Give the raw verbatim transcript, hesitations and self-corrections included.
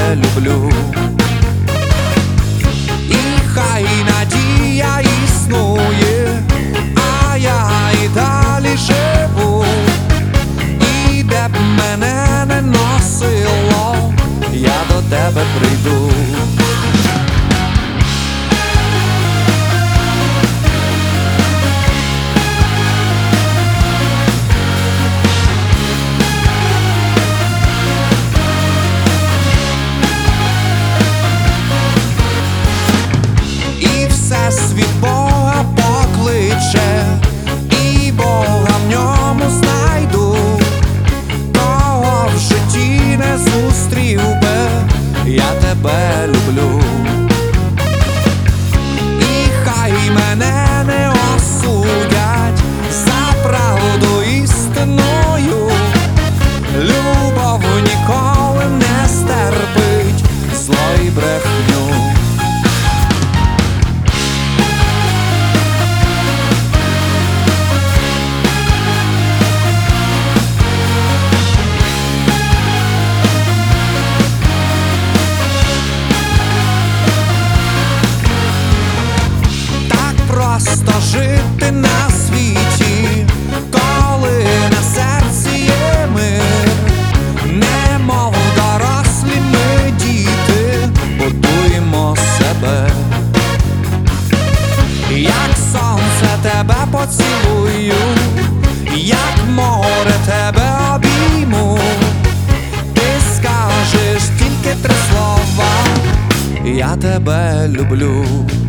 тебе люблю. І хай надія існує, а я і далі живу. І де б мене не носило, я до тебе прийду. Світ Бога покличе, і Бога в ньому знайду. Кого в житті не зустрів би, я тебе люблю. І хай мене не осудять за правду істинною. Любов ніколи не стерпить зло і брехню. Просто жити на світі, коли на серці є мир. Немов дорослі ми діти, будуємо себе. Як сонце тебе поцілую, як море тебе обійму. Ти скажеш тільки три слова: я тебе люблю.